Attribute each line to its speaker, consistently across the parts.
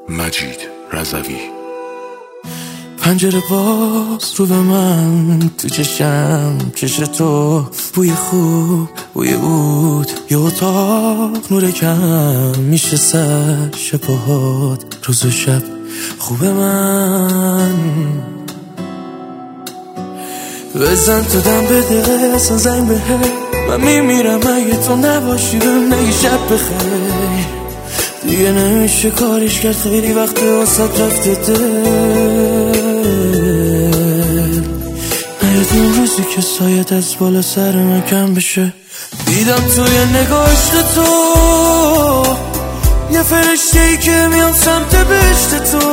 Speaker 1: مجید رضوی.
Speaker 2: پنجره باز رو به من، تو چشم چش تو، بوی خوب بوی عود، یه اتاق نور کم میشه سر شبهات، روز و شب خوب من. بزن تو دم بده اصلا زنگ به من میمیرم اگه تو نباشی، بهم نگی شب بخیر. دیگه نمیشه کاریش کرد، خیلی وقت واسط رفته دل. نیاد اون روزی که سایت از بالا سر من کم بشه. دیدم توی نگاشت تو یه فرشته‌ای که میاد سمت بهشت تو.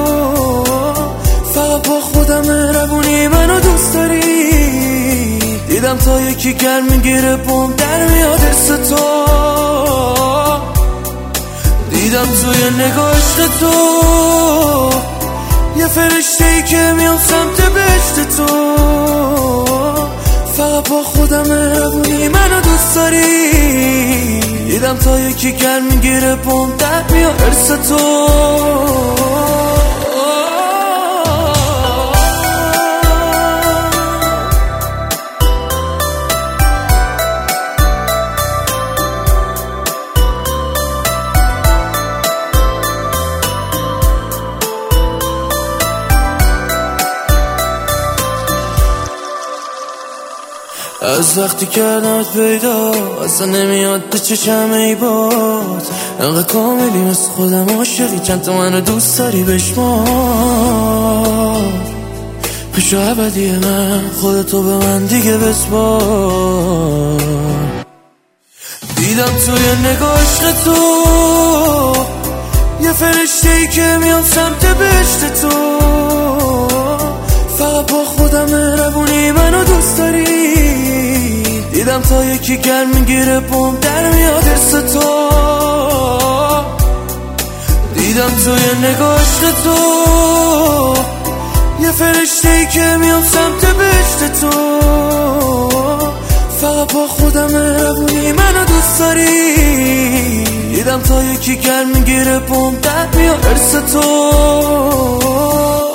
Speaker 2: فقط با خودم مهربونی منو دوست داری. دیدم تا یکی گرم میگیره بوم در میاد حس تو. دیدم توی نگاشت تو یه فرشته‌ای که میاد سمت بهشت تو. فقط با خودم مهربونی منو دوست داری. دیدم تا یکی گرم میگیره بوم در میاد حس تو. از وقتی کردمت پیدا اصلا نمیاد به چشم ای باد. انقدر کاملی مثل خودم عاشقی، چند تا منو دوست داری بشمار. پیش ابدی من خودتو به من دیگه بسپار. دیدم توی نگاشت تو یه فرشته‌ای که میاد سمت بهشت تو. فقط با خودم مهربونی منو دوست داری. دیدم تا یکی گرم میگیره بوم در میاد حس تو. دیدم توی نگاشت تو یه فرشته‌ای که میاد سمت بهشت تو. فقط با خودم مهربونی منو دوست داری. دیدم تا یکی گرم میگیره بوم در میاد حس تو.